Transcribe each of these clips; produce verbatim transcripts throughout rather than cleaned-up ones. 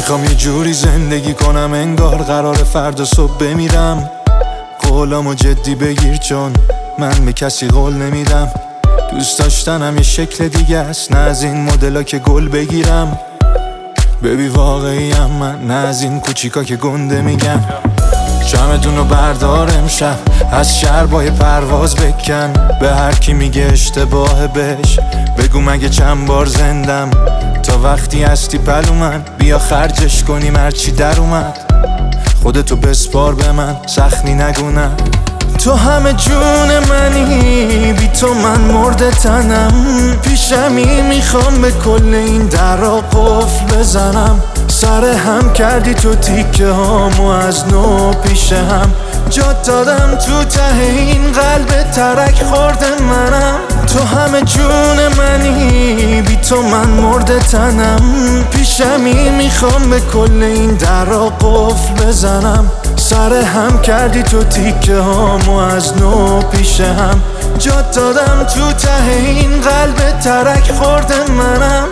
میخوام یه جوری زندگی کنم انگار قرار فردا صبح بمیرم. قولامو جدی بگیر چون من به کسی قول نمیدم. دوست داشتنم یه شکل دیگه است، نه از این مدلا که گل بگیرم. ببی واقعیم من، نه از این کوچیکا که گنده میگم. چمدونو بردار امشب، از شهر با یه پرواز بکن. به هر کی میگه اشتباه بهش بگو مگه چند بار زندم. تا وقتی هستی پلو من، بیا خرجش کنیم هرچی در اومد. خودتو بسپار به من، سختی نگونم. تو همه جون منی، بی تو من مرده تنم. پیشمی میخوام به کل این درا قفل بزنم. سر هم کردی تو تیکه هامو از نو پیش هم. جات دادم تو ته این قلب ترک خورده منم. تو همه جون منی، بی تو من مرده تنم. پیشمی میخوام به کل این درا قفل بزنم. سر هم کردی تو تیکه هامو از نو پیش هم. جات دادم تو ته این قلب ترک خورده منم.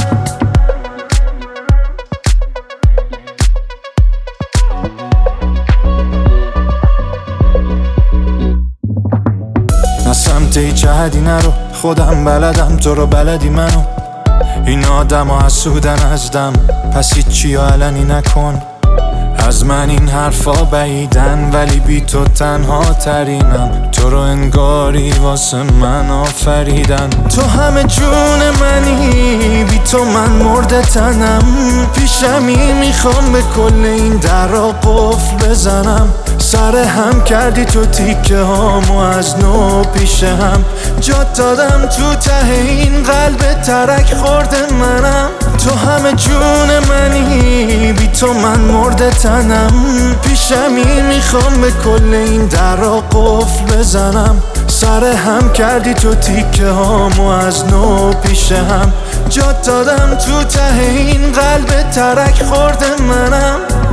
نه سمت هیچ حدی نرو، خودم بلدم تو رو بلدی منو. این آدم ها حسودن از دم، پس هیچی علنی نکن. از من این حرفا بعیدن ولی بی تو تنها ترینم. تو رو انگاری واسه من آفریدن. تو همه جون منی، بی تو من مرده تنم. پیشمی میخوام به کل این درا قفل بزنم. سر هم کردی تو تیکه هامو از نو پیش هم. جات دادم تو ته این قلب ترک خورده منم. تو همه جون منی، بی تو من مرده تنم. پیشمی میخوام به کل این درا قفل بزنم. سر هم کردی تو تیکه هامو از نو پیش هم. جات دادم تو ته این قلب ترک خورده منم.